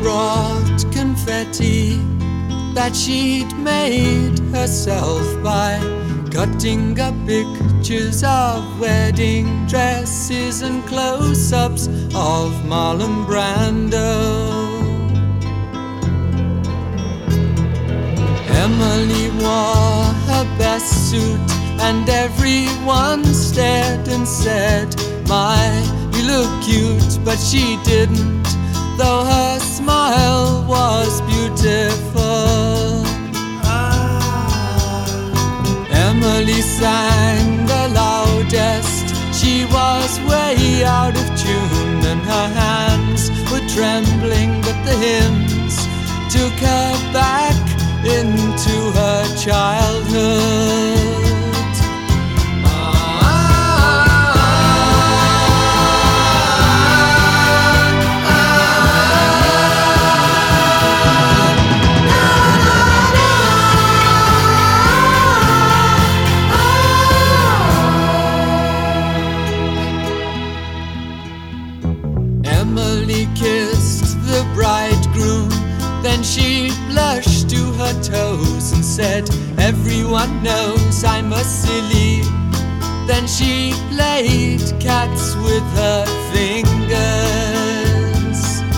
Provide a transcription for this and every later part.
brought confetti that she'd made herself by cutting up pictures of wedding dresses and close-ups of Marlon Brando. Emily wore her best suit and everyone stared and said, "My, you look cute," but she didn't, though her smile was beautiful. Emily sang the loudest. She was way out of tune and her hands were trembling, but the hymns took her back into her childhood. Emily kissed the bridegroom, then she blushed to her toes and said, "Everyone knows I'm a silly." Then she played cats with her fingers.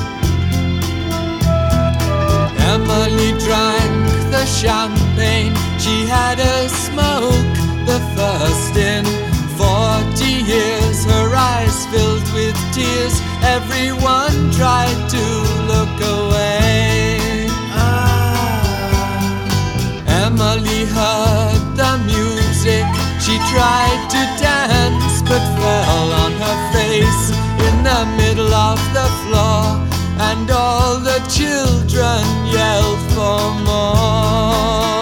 Emily drank the champagne. She had a smoke, the first in 40 years. Her eyes filled with tears. Everyone tried to look away. Emily heard the music. She tried to dance but fell on her face in the middle of the floor, and all the children yelled for more.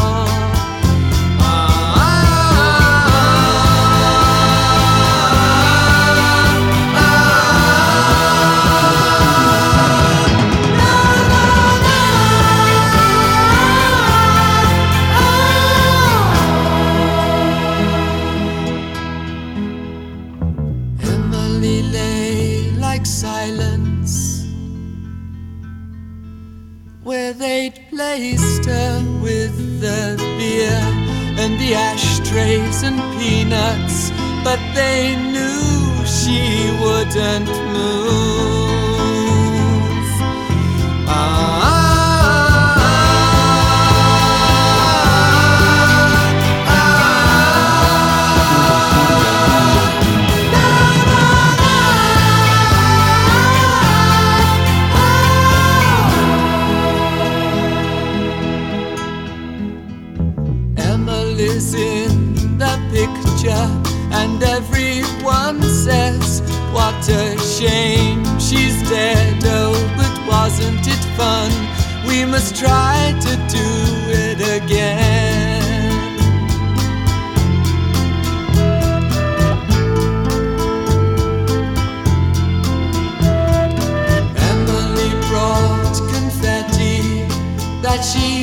Silence, where they'd placed her with the beer and the ashtrays and peanuts, but they knew she wouldn't move. Emily's in the picture, and everyone says, "What a shame she's dead." Oh, but wasn't it fun? We must try to do it again. Emily brought confetti that she